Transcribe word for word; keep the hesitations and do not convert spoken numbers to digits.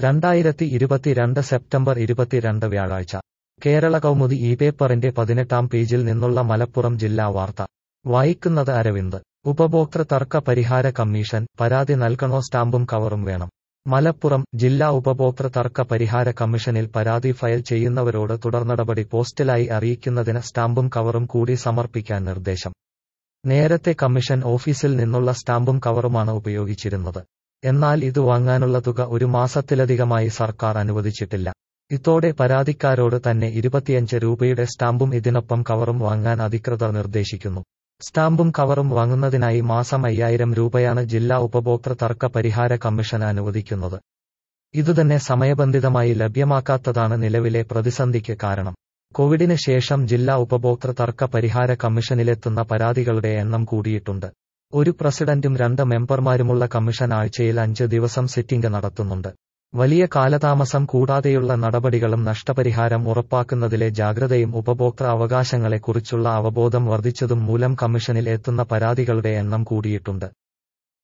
രണ്ടായിരത്തി ഇരുപത്തിരണ്ട് സെപ്റ്റംബർ ഇരുപത്തിരണ്ട് വ്യാഴാഴ്ച കേരള കൗമുദി ഈ പേപ്പറിന്റെ പതിനെട്ടാം പേജിൽ നിന്നുള്ള മലപ്പുറം ജില്ലാ വാർത്ത വായിക്കുന്നത് അരവിന്ദ്. ഉപഭോക്തൃ തർക്ക പരിഹാര കമ്മീഷൻ പരാതി നൽകണോ സ്റ്റാമ്പും കവറും വേണം. മലപ്പുറം ജില്ലാ ഉപഭോക്തൃ തർക്ക പരിഹാര കമ്മീഷനിൽ പരാതി ഫയൽ ചെയ്യുന്നവരോട് തുടർനടപടി പോസ്റ്റലായി അറിയിക്കുന്നതിന് സ്റ്റാമ്പും കവറും കൂടി സമർപ്പിക്കാൻ നിർദ്ദേശം. നേരത്തെ കമ്മീഷൻ ഓഫീസിൽ നിന്നുള്ള സ്റ്റാമ്പും കവറുമാണ് ഉപയോഗിച്ചിരുന്നത്. എന്നാൽ ഇത് വാങ്ങാനുള്ള തുക ഒരു മാസത്തിലധികമായി സർക്കാർ അനുവദിച്ചിട്ടില്ല. ഇതോടെ പരാതിക്കാരോട് തന്നെ ഇരുപത്തിയഞ്ച് രൂപയുടെ സ്റ്റാമ്പും ഇതിനൊപ്പം കവറും വാങ്ങാൻ അധികൃതർ നിർദ്ദേശിക്കുന്നു. സ്റ്റാമ്പും കവറും വാങ്ങുന്നതിനായി മാസം അയ്യായിരം രൂപയാണ് ജില്ലാ ഉപഭോക്തൃ തർക്ക പരിഹാര കമ്മീഷൻ അനുവദിക്കുന്നത്. ഇതുതന്നെ സമയബന്ധിതമായി ലഭ്യമാക്കാത്തതാണ് നിലവിലെ പ്രതിസന്ധിക്ക് കാരണം. കോവിഡിന് ശേഷം ജില്ലാ ഉപഭോക്തൃ തർക്ക പരിഹാര കമ്മീഷനിലെത്തുന്ന പരാതികളുടെ എണ്ണം കൂടിയിട്ടുണ്ട്. ഒരു പ്രസിഡന്റും രണ്ട് മെമ്പർമാരുമുള്ള കമ്മീഷൻ ആഴ്ചയിൽ അഞ്ച് ദിവസം സിറ്റിംഗ് നടത്തുന്നുണ്ട്. വലിയ കാലതാമസം കൂടാതെയുള്ള നടപടികളും നഷ്ടപരിഹാരം ഉറപ്പാക്കുന്നതിലെ ജാഗ്രതയും ഉപഭോക്തൃ അവകാശങ്ങളെക്കുറിച്ചുള്ള അവബോധം വർദ്ധിച്ചതും മൂലം കമ്മീഷനിൽ എത്തുന്ന പരാതികളുടെ എണ്ണം കൂടിയിട്ടുണ്ട്.